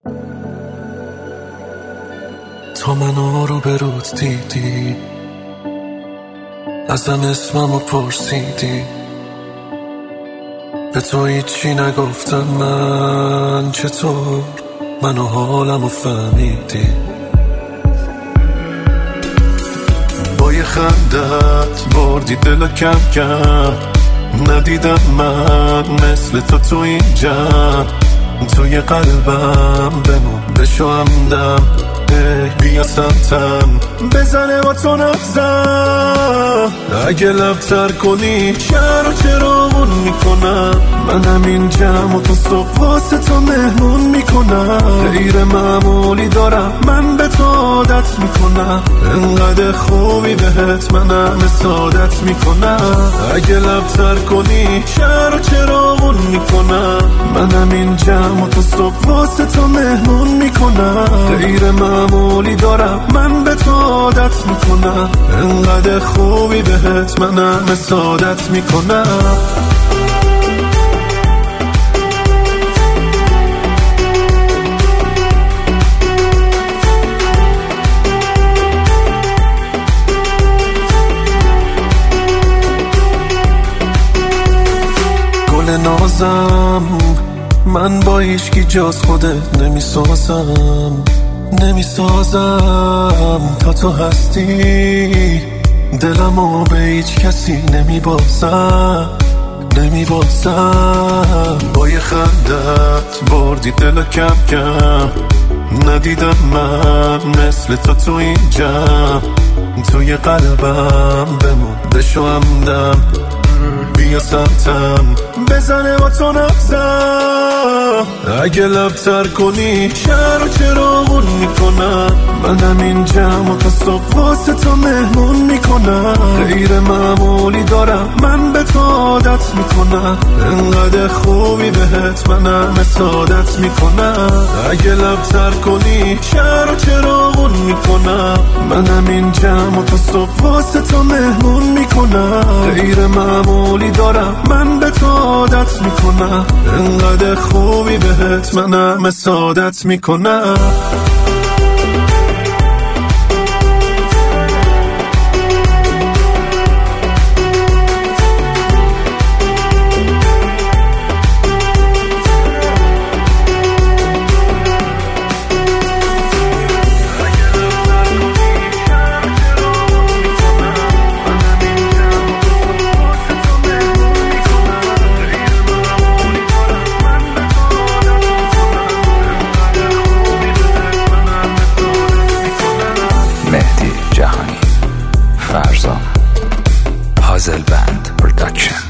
تا منو رو برود دیدی، ازم اسممو پرسیدی، به تو هیچی نگفتم من. چطور منو حالمو فهمیدی؟ با یه خندت بردی دلو کم کم. ندیدم من مثل تو اینجا، توی قلبم بمون بشو همدم. بیا سمتم بزنه با تو نبزم. اگه لبتر کنی شهر و چراغون میکنم. منم اینجام و تو صبح واسه تو مهمون میکنم. غیر معمولی دارم من به تو عادت میکنم. انقدر خوبی بهت منم سعادت میکنم. اگه لبتر کنی شهر و چراغون میکنم. منم اینجام و تو صبح واسه تو مهمون میکنم. غیر معمولی دارم من به تو عادت میکنم. انقدر خوبی بهت منم سعادت میکنم. گل نازم من با هیچکی جز خودت نمیسازم تا تو هستی. دلمو به هیچ کسی نمیبازم. با یه خندت بردی دلو کم کم. ندیدم من مثل تو اینجا، توی قلبم بمون بشو همدم. بیا سمتم بزنه با تو نبزم. اگه لبتر کنی شهر و چراغون میکنم. منم اینجام و تا صبح واسه تو مهمون میکنم. غیر معمولی دارم من به تو عادت میکنم. انقدر خوبی بهت منم سعادت میکنم. اگه لبتر کنی شهر و چراغون میکنم. منم اینجام و تا صبح واسه تو مهمون میکنم. غیر معمولی دارم من به تو عادت میکنم. انقدر خوبی بهت منم سعادت میکنم. مهدی جهانی، فرزان، پازل بند پروداکشن.